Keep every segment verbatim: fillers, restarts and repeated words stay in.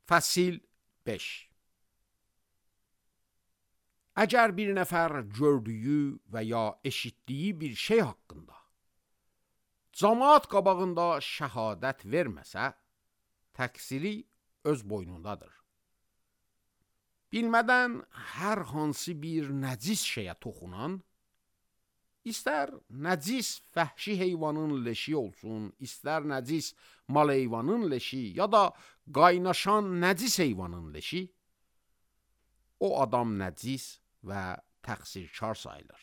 Fəsil beş. Əgər bir nəfər gördüyü və ya eşitdiyi bir şey haqqında cəmaət qabağında şəhadət verməsə, təqsiri öz boynundadır. Bilmədən hər hansı bir nəcis şeyə toxunan, istər nəcis vəhşi heyvanın leşi olsun, istər nəcis mal heyvanın leşi ya da qaynaşan nəcis heyvanın leşi, o adam nəcis və təqsirkar sayılır.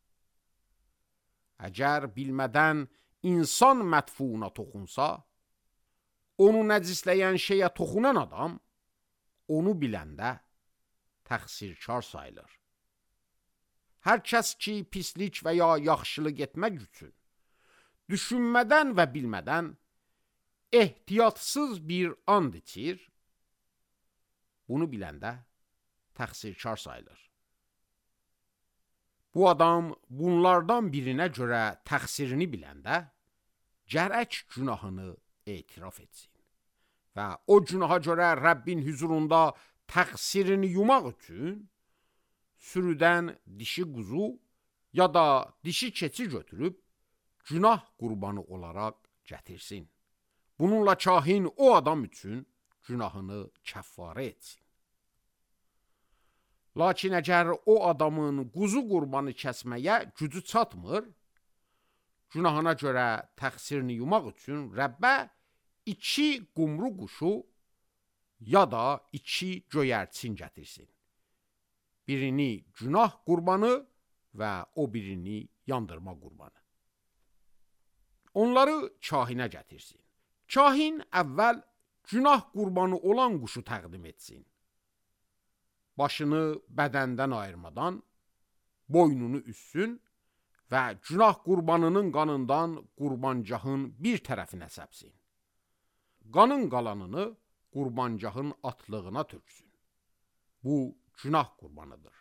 Əgər bilmədən insan mətfuuna toxunsa, onu nəcisləyən şeyə toxunan adam, onu biləndə təqsirkar sayılır. Hər kəs ki, pislik və ya yaxşılıq etmək üçün düşünmədən və bilmədən ehtiyatsız bir and içir, bunu biləndə təqsirkar sayılır. Bu adam bunlardan birinə görə təqsirini biləndə gərək günahını etiraf etsin və o günaha görə Rəbbin huzurunda təqsirini yumaq üçün sürüdən dişi quzu ya da dişi keçi götürüb günah qurbanı olaraq gətirsin. Bununla kahin o adam üçün günahını kəffarə etsin. Lakin əgər o adamın quzu qurbanı kəsməyə gücü çatmır, günahına görə təqsirini yumaq üçün Rəbbə iki qumru quşu ya da iki göyərçin gətirsin. Birini günah qurbanı və o birini yandırma qurbanı. Onları kahinə gətirsin. Kahin əvvəl günah qurbanı olan quşu təqdim etsin. Başını bədəndən ayırmadan boynunu üssün və günah qurbanının qanından qurbancahın bir tərəfinə səpsin. Qanın qalanını qurbancahın atlığına töksün. Bu günah qurbanıdır.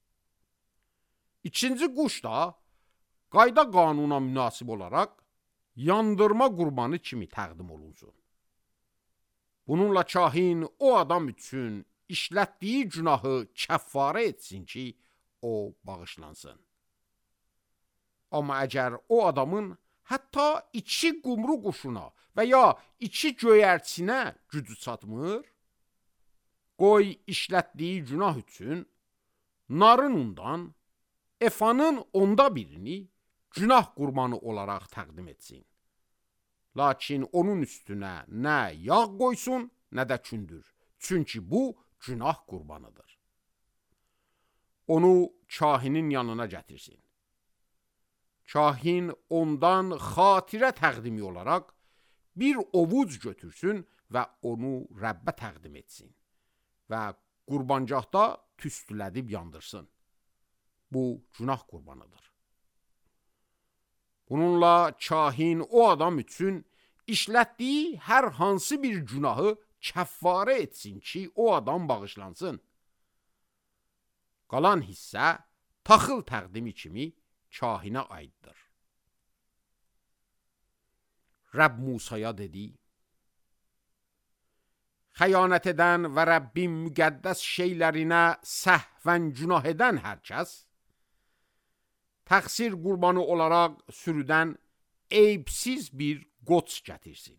İkinci quş da qayda qanuna münasib olaraq yandırma qurbanı kimi təqdim olunsun. Bununla kahin o adam üçün işlətdiyi günahı kəffarə etsin ki, o bağışlansın. Amma əgər o adamın hətta iki qumru quşuna və ya iki göyərçinə gücü çatmır, qoy işlətdiyi günah üçün narın undan, efanın onda birini günah qurbanı olaraq təqdim etsin. Lakin onun üstünə nə yağ qoysun, nə də kündür. Çünki bu günah qurbanıdır. Onu kahinin yanına gətirsin. Kahin ondan xatirə təqdimi olaraq bir ovuc götürsün və onu Rəbbə təqdim etsin və qurbancaqda tüstülədib yandırsın. Bu günah qurbanıdır. Bununla kahin o adam üçün işlətdiyi hər hansı bir günahı kəffarə etsin ki, o adam bağışlansın. Qalan hissə taxıl təqdimi kimi kahinə aiddir. Rəbb Musaya dedi: Xəyanət edən və Rəbbin müqəddəs şeylərinə səhvən günah edən hər kəs, təqsir qurbanı olaraq sürüdən eyibsiz bir qoç gətirsin.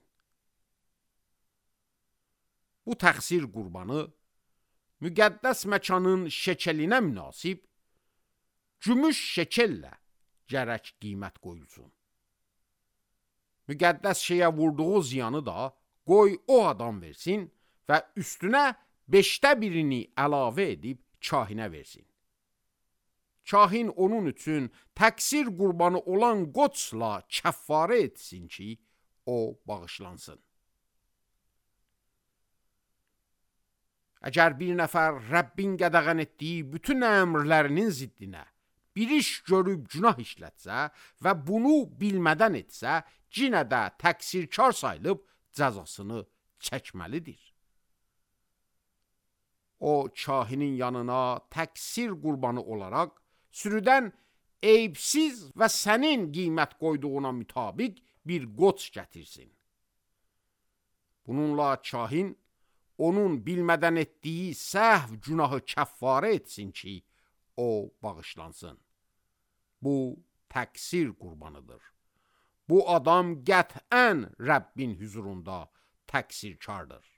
Bu təqsir qurbanı müqəddəs məkanın şekelinə münasib gümüş şekellə gərək qiymət qoyulsun. Müqəddəs şeyə vurduğu ziyanı da qoy o adam versin və üstünə beşdə birini əlavə edib kahinə versin. Kahin onun üçün təqsir qurbanı olan qoçla kəffarə etsin ki, o bağışlansın. Əgər bir nəfər Rəbbin qədəğən etdiyi bütün əmrlərinin ziddinə bir iş görüb günah işlətsə və bunu bilmədən etsə, yenə də təqsirkar sayılıb cəzasını çəkməlidir. O, kahinin yanına təqsir qurbanı olaraq sürüdən eyibsiz və sənin qiymət qoyduğuna mütabiq bir qoç gətirsin. Bununla kahin onun bilmədən etdiyi səhv günahı kəffarə etsin ki, o bağışlansın. Bu təqsir qurbanıdır. Bu adam qət'ən Rəbbin huzurunda təqsirkardır.